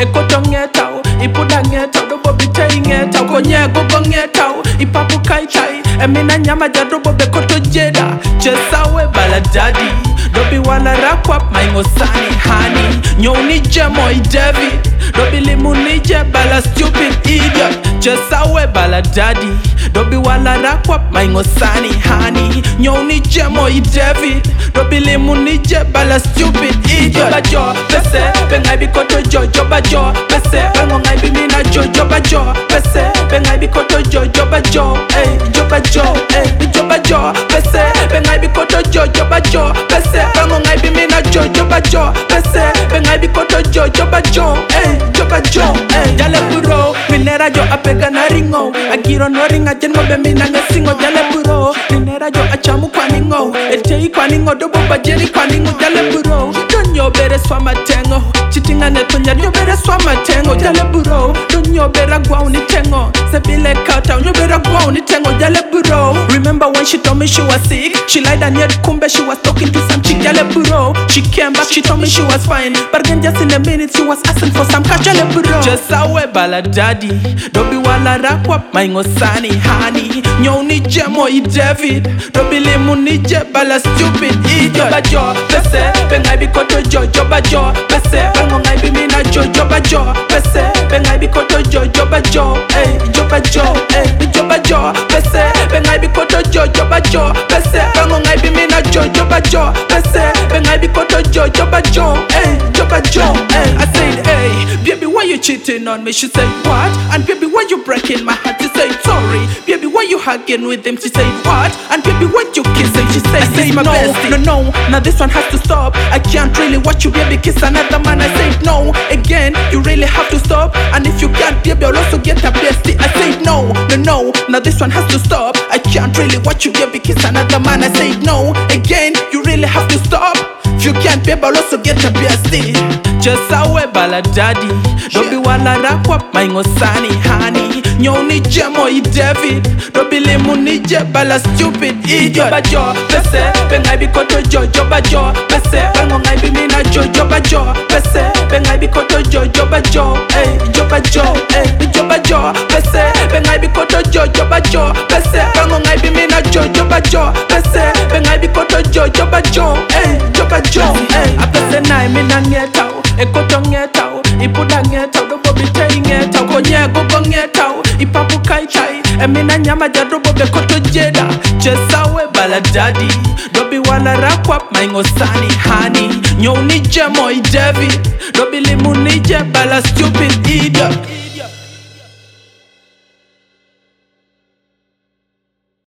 ekoto ngetao, ipuda ngetao, dobo bitei ngetao, konye gogo ngetao, ipapu kai chai, emina nyama jadobo bekoto jeda, chesawe baladadi, dobi wala rakwap maingosani hani, nyoni jemo I David, dobi limunije bala stupid idiot, chesawe baladadi, dobi wala rakwap maingosani hani, nyoni jemo I David, dobi limunije bala stupid idiot. Joba jo, pese, bengai bikoto jo, joba jo, pese, bengo ngai bimina jo, joba jo, pese, bengai bikoto jo, joba jo, joba jo, joba jo, pese, bengai bikoto jo, joba jo, pese, bengo ngai bimina jo, joba jo, pese, bengai bikoto jo, joba jo, joba jo, jale buro, minera jo apega na ringo, agiro no ringa jengo bemina ngesingo, jale buro, minera jo achamu kwa ningo, etei kwa ningo, dobo bajeri kwa ningo, jale buro, donyo bere swama tengo, chitinga netonya nyo bere swama tengo, jale buro, donyo bere gwa unitengo, sebile kata nyo bere gwa unitengo, jale buro. Remember when she told me she was sick, she lied and yet kumbe she was talking to some chick, jale buro. She came back, she told me she was fine, but then just in a minute she was asking for some cash, jale buro. Just awe baladadi, dobi wala rakwap maingosani hani, nyoni jemo I David, dobi limunije bala stupid idiot. Joba jo, pese, bengai bikoto jo, joba jo, pese, bengo ngai bimina jo, joba jo, pese, bengai bikoto jo, joba jo, joba jo, joba jo, pese, bengai bikoto jo, joba jo, pese, bengo ngai bimina jo, joba jo, pese, bengai bikoto jo, joba jo, joba jo. I said, hey, baby, why you cheating on me? She said, what? And baby, why you breaking my heart? She said, sorry. Baby, why you hugging with him? She said, what? And baby, why you kissing? She said, my bestie. No, now this one has to stop. I can't really watch you, baby, kiss another man. I said, no, again, you really have to stop. And if you can't, baby, I'll also get a bestie. I said, no, now this one has to stop. I can't really watch you, baby, kiss another man. I said, no, again, you really have to stop. If you can't, baby, I'll also get a bestie. Just awe baladadi, dobi wala rakwap maingosani hani, nyoni jemo I David, dobi limunije bala stupid idiot. Joba jo, pese, bengai bikoto jo, joba jo, pese, bengo ngai bimina jo, joba jo, pese, bengai bikoto jo, joba jo, joba jo, joba jo, pese, bengai bikoto jo, joba jo, pese, bengo ngai bimina jo, joba jo, pese, bengai bikoto jo, joba jo, joba jo, apese na imina ngetao, ekoto ngetao, ipuda ngetao, dobo bitei ngetao, konye gogo ngetao, ipapu kai chai, emina nyama jadobo bekoto jeda, chesawe baladadi, dobi wala rakwap maingosani hani, nyoni jemo I David, dobi limunije bala stupid idiot.